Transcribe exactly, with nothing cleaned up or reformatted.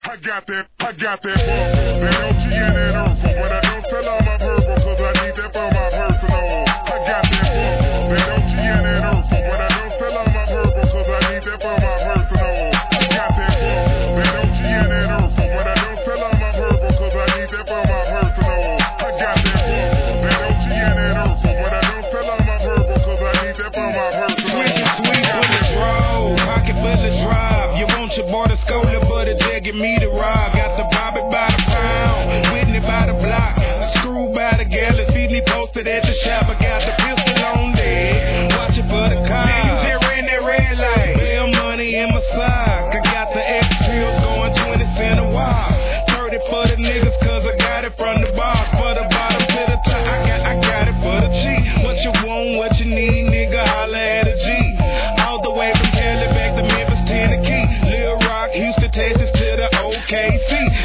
I got that, I got that bubble. That O G and that Urkel. But I don't sell all my verbal, cause I need that for my personal. I got that bubble. That O G and that Urkel. But I don't sell all my verbal, cause I need that for my personal. I got that bubble. That O G and that Urkel. But I don't sell all my verbal, cause I need that for my personal. I got that bubble. That O G and that Urkel. But I don't sell all my verbal, cause I need that for my personal. Sweet, sweet bullets roll, pocket bullets drive. You want your boy to scola, but it's there, give me the ride. Got the Bobby by the pound, Whitney by the block, Screw by the galley, see me posted at the shop. I got the pistol on deck, watching for the car. They're in that red light, bill money in my sock. I got the X-Trills going twenty cent a while. thirty for the niggas, cause I got it from the box. For the bottom to the top, I got, I got it for the G. What you want, what you need, nigga, holla at a G. All the way from Cali back to Memphis, Tennessee, Lil Rock, Houston, Texas to the O K C.